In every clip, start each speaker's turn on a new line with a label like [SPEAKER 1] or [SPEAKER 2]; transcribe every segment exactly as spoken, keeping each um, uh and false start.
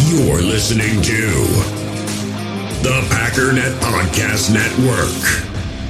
[SPEAKER 1] You're listening to the Packernet Podcast Network.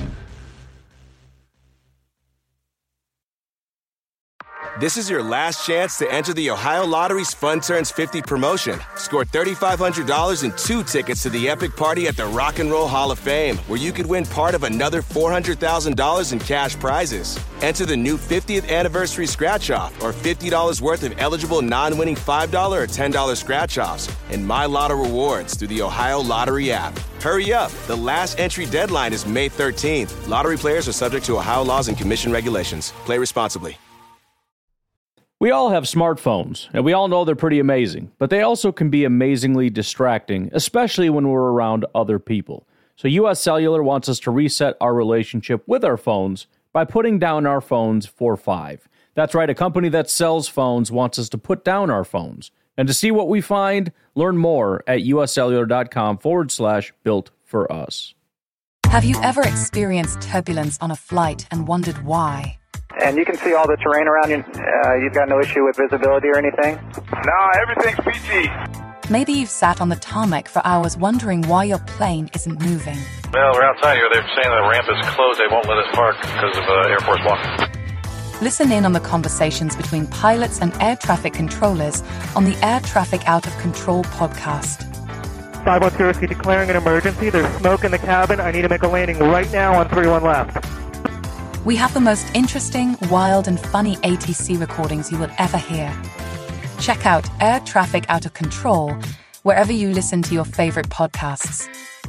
[SPEAKER 2] This is your last chance to enter the Ohio Lottery's Fun Turns fifty promotion. Score three thousand five hundred dollars and two tickets to the epic party at the Rock and Roll Hall of Fame, where you could win part of another four hundred thousand dollars in cash prizes. Enter the new fiftieth anniversary scratch-off or fifty dollars worth of eligible non-winning five dollars or ten dollars scratch-offs and My Lotto rewards through the Ohio Lottery app. Hurry up. The last entry deadline is May thirteenth. Lottery players are subject to Ohio laws and commission regulations. Play responsibly.
[SPEAKER 3] We all have smartphones, and we all know they're pretty amazing, but they also can be amazingly distracting, especially when we're around other people. So U S Cellular wants us to reset our relationship with our phones by putting down our phones for five. That's right, a company that sells phones wants us to put down our phones. And to see what we find, learn more at uscellular.com forward slash built for us.
[SPEAKER 4] Have you ever experienced turbulence on a flight and wondered why?
[SPEAKER 5] And you can see all the terrain around you. Uh, you've got no issue with visibility or anything?
[SPEAKER 6] No, everything's peachy.
[SPEAKER 4] Maybe you've sat on the tarmac for hours wondering why your plane isn't moving.
[SPEAKER 6] Well, we're outside here. They're saying the ramp is closed. They won't let us park because of uh, Air Force One.
[SPEAKER 4] Listen in on the conversations between pilots and air traffic controllers on the Air Traffic Out of Control podcast.
[SPEAKER 5] five one zero, declaring an emergency. There's smoke in the cabin. I need to make a landing right now on three one left.
[SPEAKER 4] We have the most interesting, wild, and funny A T C recordings you will ever hear. Check out Air Traffic Out of Control wherever you listen to your favorite podcasts.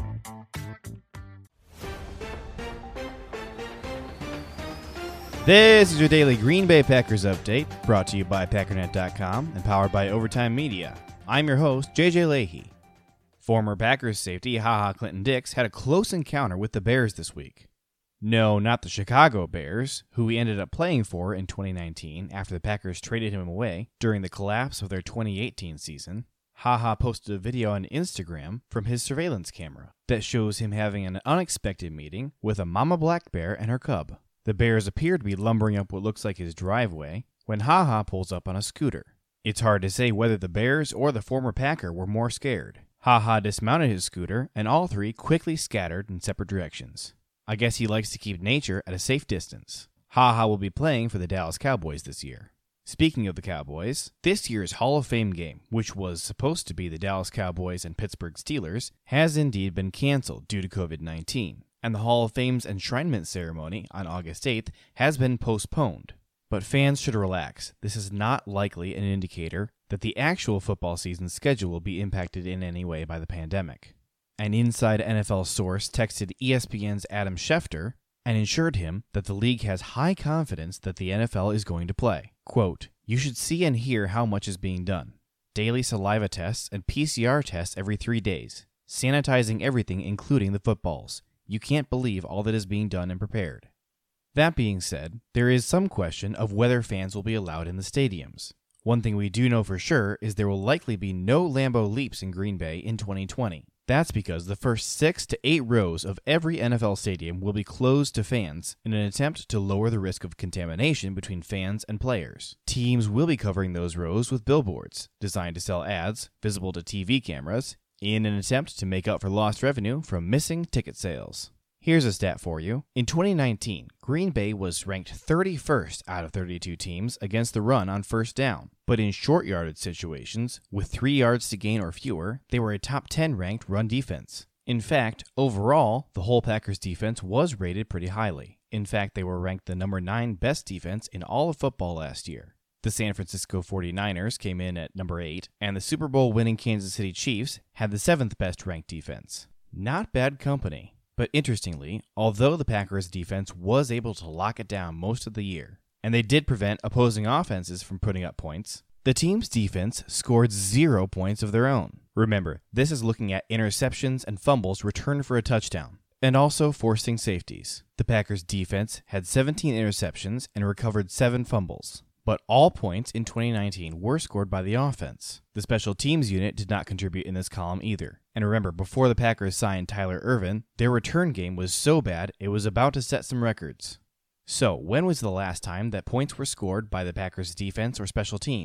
[SPEAKER 7] This is your daily Green Bay Packers update, brought to you by Packernet dot com and powered by Overtime Media. I'm your host, J J Leahy. Former Packers safety HaHa Clinton Dix had a close encounter with the Bears this week. No, not the Chicago Bears, who he ended up playing for in twenty nineteen after the Packers traded him away during the collapse of their twenty eighteen season. HaHa posted a video on Instagram from his surveillance camera that shows him having an unexpected meeting with a mama black bear and her cub. The bears appear to be lumbering up what looks like his driveway when HaHa pulls up on a scooter. It's hard to say whether the Bears or the former Packer were more scared. HaHa dismounted his scooter and all three quickly scattered in separate directions. I guess he likes to keep nature at a safe distance. HaHa will be playing for the Dallas Cowboys this year. Speaking of the Cowboys, this year's Hall of Fame game, which was supposed to be the Dallas Cowboys and Pittsburgh Steelers, has indeed been canceled due to covid nineteen, and the Hall of Fame's enshrinement ceremony on August eighth has been postponed. But fans should relax. This is not likely an indicator that the actual football season schedule will be impacted in any way by the pandemic. An inside N F L source texted E S P N's Adam Schefter and assured him that the league has high confidence that the N F L is going to play. Quote, "You should see and hear how much is being done. Daily saliva tests and P C R tests every three days. Sanitizing everything, including the footballs. You can't believe all that is being done and prepared." That being said, there is some question of whether fans will be allowed in the stadiums. One thing we do know for sure is there will likely be no Lambeau Leaps in Green Bay in twenty twenty. That's because the first six to eight rows of every N F L stadium will be closed to fans in an attempt to lower the risk of contamination between fans and players. Teams will be covering those rows with billboards designed to sell ads visible to T V cameras in an attempt to make up for lost revenue from missing ticket sales. Here's a stat for you. In twenty nineteen, Green Bay was ranked thirty-first out of thirty-two teams against the run on first down. But in short yardage situations, with three yards to gain or fewer, they were a top ten ranked run defense. In fact, overall, the whole Packers defense was rated pretty highly. In fact, they were ranked the number nine best defense in all of football last year. The San Francisco forty-niners came in at number eight, and the Super Bowl winning Kansas City Chiefs had the seventh best ranked defense. Not bad company. But interestingly, although the Packers' defense was able to lock it down most of the year, and they did prevent opposing offenses from putting up points, the team's defense scored zero points of their own. Remember, this is looking at interceptions and fumbles returned for a touchdown, and also forcing safeties. The Packers' defense had seventeen interceptions and recovered seven fumbles. But all points in twenty nineteen were scored by the offense. The special teams unit did not contribute in this column either. And remember, before the Packers signed Tyler Ervin, their return game was so bad it was about to set some records. So, when was the last time that points were scored by the Packers defense or special teams?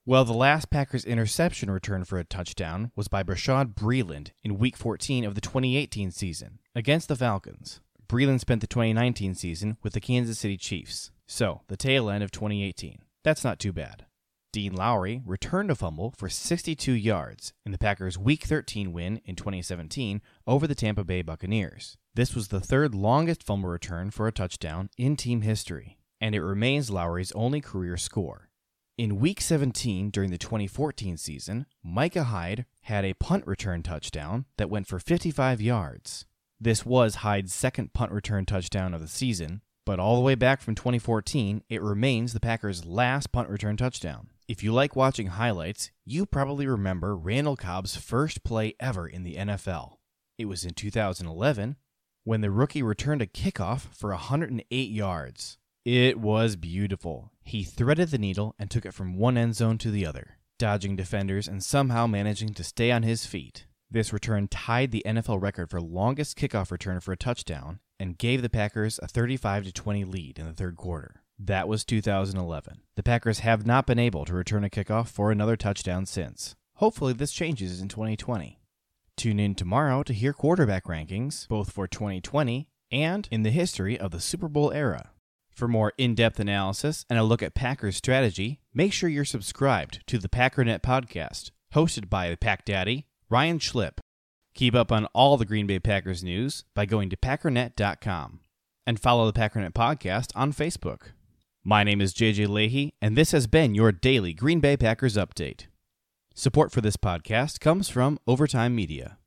[SPEAKER 7] Well, the last Packers interception return for a touchdown was by Bashaud Breeland in Week fourteen of the twenty eighteen season against the Falcons. Breeland spent the twenty nineteen season with the Kansas City Chiefs, so the tail end of twenty eighteen. That's not too bad. Dean Lowry returned a fumble for sixty-two yards in the Packers' Week thirteen win in twenty seventeen over the Tampa Bay Buccaneers. This was the third longest fumble return for a touchdown in team history, and it remains Lowry's only career score. In Week seventeen during the twenty fourteen season, Micah Hyde had a punt return touchdown that went for fifty-five yards. This was Hyde's second punt return touchdown of the season, but all the way back from twenty fourteen, it remains the Packers' last punt return touchdown. If you like watching highlights, you probably remember Randall Cobb's first play ever in the N F L. It was in two thousand eleven, when the rookie returned a kickoff for one hundred eight yards. It was beautiful. He threaded the needle and took it from one end zone to the other, dodging defenders and somehow managing to stay on his feet. This return tied the N F L record for longest kickoff return for a touchdown and gave the Packers a thirty-five to twenty lead in the third quarter. That was two thousand eleven. The Packers have not been able to return a kickoff for another touchdown since. Hopefully this changes in twenty twenty. Tune in tomorrow to hear quarterback rankings, both for twenty twenty and in the history of the Super Bowl era. For more in-depth analysis and a look at Packers strategy, make sure you're subscribed to the Packernet podcast, hosted by the Pack Daddy, Ryan Schlip. Keep up on all the Green Bay Packers news by going to packernet dot com and follow the Packernet podcast on Facebook. My name is J J Leahy, and this has been your daily Green Bay Packers update. Support for this podcast comes from Overtime Media.